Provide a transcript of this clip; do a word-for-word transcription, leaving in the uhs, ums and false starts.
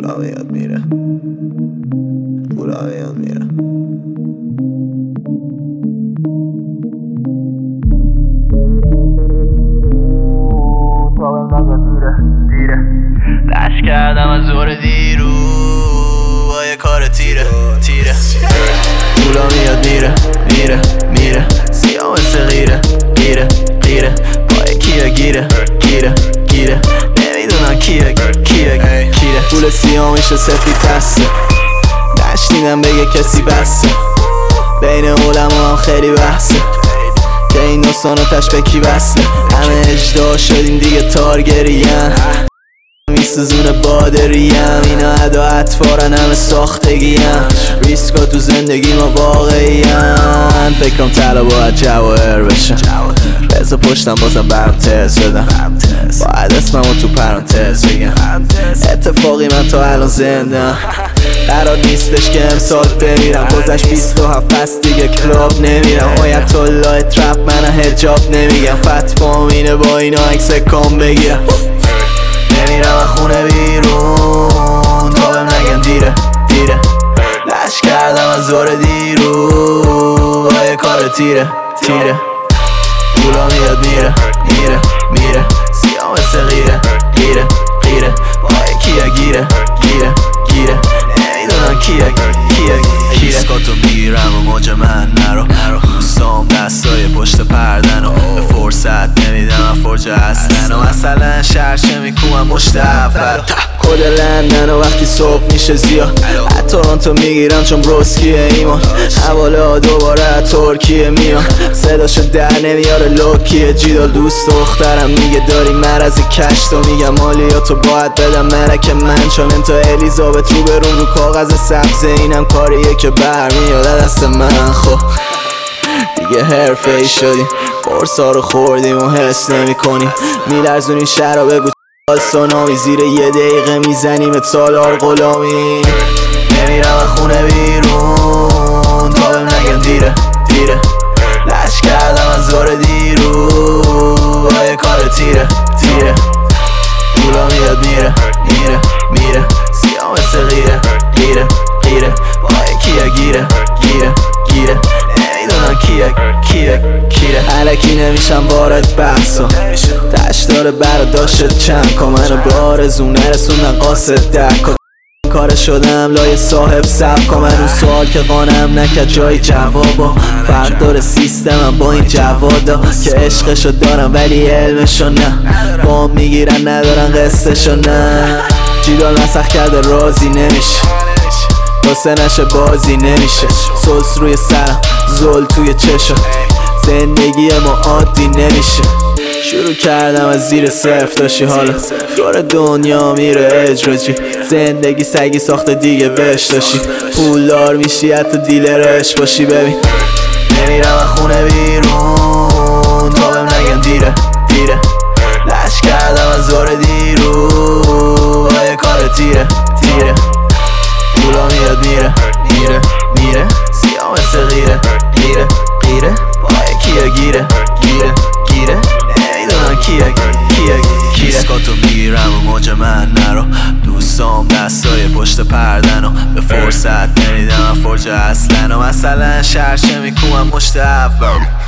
پولا میاد میره، پولا میاد میره. دشت کردم از زور دیرو با یه کار تیره تیره. پولا میاد میره میره میره، سیاه مثل غیره غیره غیره. پای کیه گیره گیره گیره، نمیدونم کیه کیه کیه. پول سیاه میشه سفید دسته، نشنیدم بگه کسی بسته. بین علما هم خیلی بحثه که این داستان تش به کی وصله. همه اجدا شدیم دیگه تارگریم، میسوزونه بادریم. اینا ادا اطفارن همه ساختگیم، ریسکا تو زندگی ما واقعیم. فکرم طلا باید جواهر بشن، بذار پشتم بازم برم تز بدم. باید اسممو تو پرانتز بگم. اتفاقی من تا الان زندم، قرار نیستش که امسال بمیرم. گذشت بیست و هفت پس دیگه کلاب نمیرم. آیت الله ترپ من حجاب نمیگم. فتوام اینه با اینا عکس کام بگیرم. نمیرم از خونه بیرون تا بهم نگن دیره دیره. لش کردم از زور دیرو با یه کار تیره تیره. پولا میاد میره میره میره، سیاه مثل غیره غیره غیره. پای کیه گیره گیره گیره، نمیدونم کیه کیه کیه. ریسکاتو میگیرم و موج من نرو، دوستام دستای پشت پردن و به فرصت نمیدم فرجه هستن. و مثلا شرشه میکومم مشت اول کد لندن و وقتی صبح میشه زیاد از تورنتو میگیرم چون بروسکیه ایمان. حواله ها دوباره ترکیه میان، صداشو در نمیاره لوکیه. جیدال دوست دخترم میگه داری مرض کشت و میگم مالیاتو باید بدم مرک من، چون انتا الیزابت رو برون رو کاغذ سبزه. اینم کاریه که برمیاد دست من. خب دیگه حرفه ای شدیم، قرصا رو خوردیم و حس نمی کنیم. میلرزونی شرا بگو سونامی، زیر یه دقیقه میزنیم سالار غلامی. نمیرم از خونه بیرون تا بهم نگن دیره دیره. لش کردم از زور دیرو با یه کار تیره تیره. پولا میاد میره میره میره، سیاه مثل غیره غیره غیره. پای کیه گیره گیره گیره، نمیدونم کیه کیه کیه. علکی نمیشم وارد بحثا، تش داره براداشت چند کا. منو به آرزو نرسوندن قاصد دکا. کار شدم لای صاحب سبکا. من اون سوال که قانم نکرد جای جوابا. فرق داره سیستمم با این جوادا که عشقشو دارم ولی علمشو نه. بام میگیرن ندارن قصهشو نه. جیدال مسخ کرده راضی نمیشه، واسه نشه بازی نمیشه. سلس روی سرم زل توی چشم، زندگی ما عادی نمیشه. شروع کردم از زیر صفر داشتی حالا دور دنیا میره اجراجی. زندگی سگی ساخته دیگه بهش داشتی، پولدار میشی حتی دیلرش باشی. ببین نمیرم از خونه بیرون تا بهم نگن دیره دیره. لش کردم از زور دیرو با یه کار تیره تیره. پولا میاد میره میره میره، سیاه مثل غیره غیره غیره. پای کیه گیره گیره گیره، نمیدونم کیه کیه کیه. ریسکاتو میگیرم و موج من نرو، دوستام دستای پشت پردن و به فرصت نمیدم فرجه هستن. و مثلا شرشه میکومم مشت اول